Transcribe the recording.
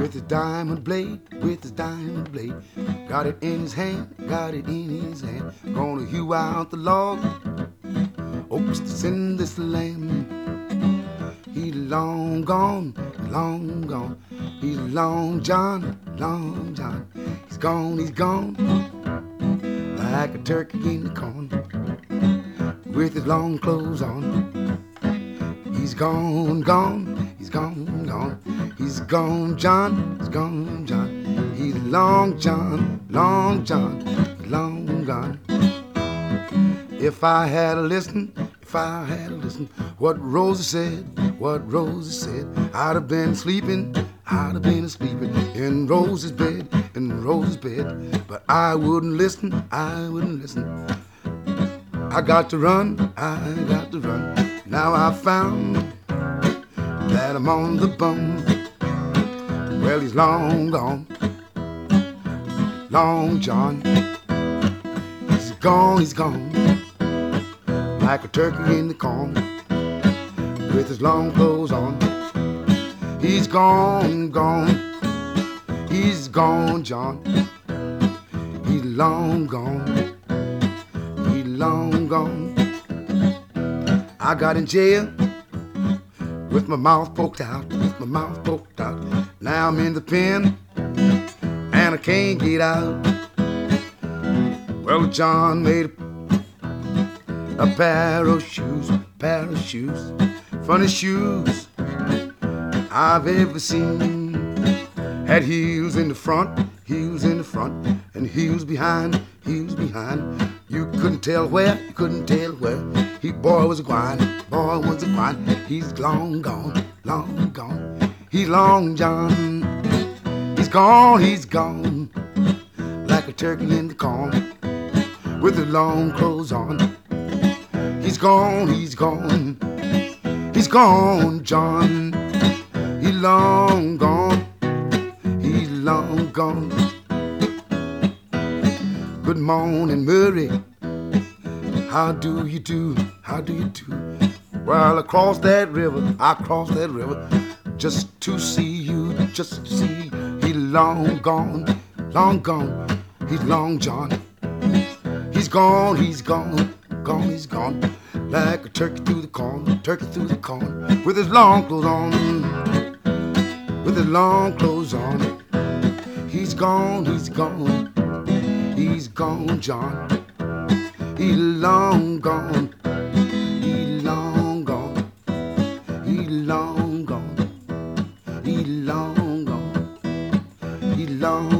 with his diamond blade, with his diamond blade. Got it in his hand, got it in his hand. Gonna hew out the log, oaks that's in this land. He's long gone, long gone. He's Long John, Long John. He's gone, like a turkey in the corn, with his long clothes on. He's gone, gone, he's gone, gone. He's gone, John, he's gone, John. He's Long John, Long John, long gone. If I had a listen, if I had a listen, what Rosie said, what Rosie said, I'd have been sleeping, I'd have been sleeping in Rosie's bed, in Rosie's bed. But I wouldn't listen, I wouldn't listen. I got to run, I got to run. Now I found that I'm on the bum. Well, he's long gone, Long John. He's gone, like a turkey in the corn, with his long clothes on. He's gone, gone, he's gone, John. He's long gone, he's long gone. I got in jail with my mouth poked out, with my mouth poked out. Now I'm in the pen and I can't get out. Well, John made a pair of shoes, funny shoes I've ever seen. Had heels in the front, and heels behind, heels behind. You couldn't tell where, you couldn't tell where. Boy was a gwine, boy was a gwine. He's long gone, long gone. He's Long John. He's gone, like a turkey in the corn, with his long clothes on. He's gone, he's gone, he's gone, John. He's long gone, he's long gone. Good morning, Murray. How do you do? How do you do? Well, I crossed that river, just to see you, just to see you. He's long gone, long gone. He's Long John. He's gone, he's gone, gone, he's gone. Like a turkey through the corn, turkey through the corn, with his long clothes on, with his long clothes on. He's gone, he's gone, he's gone, John. He's long gone, he's long gone, he's long gone, he's long gone, he's long